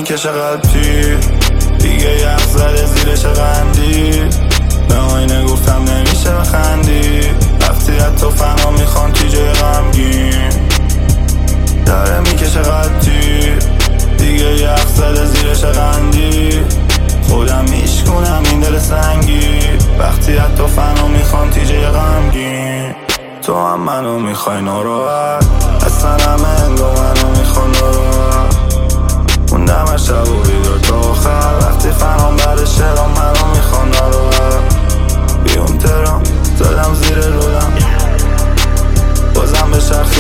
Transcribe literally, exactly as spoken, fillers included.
میکشه قلبی دیگه یخ زده زیرش قندی به آینه گفتم نمیشه بخندی وقتی حتی فنا میخوان تیجه غمگین داره میکشه قلبی دیگه یخ زده زیرش قندی خودم میشکنم این دل سنگی وقتی حتی فنا میخوان تیجه غمگین تو هم منو میخوای ناراحت اصلا همه انگو منو میخوان ناراحت موندم از شب و بیدار تا آخر وقتی فنام بر شعرام منو میخوان ناراحت بیون ترام زدم زیر رولم بازم به شرخ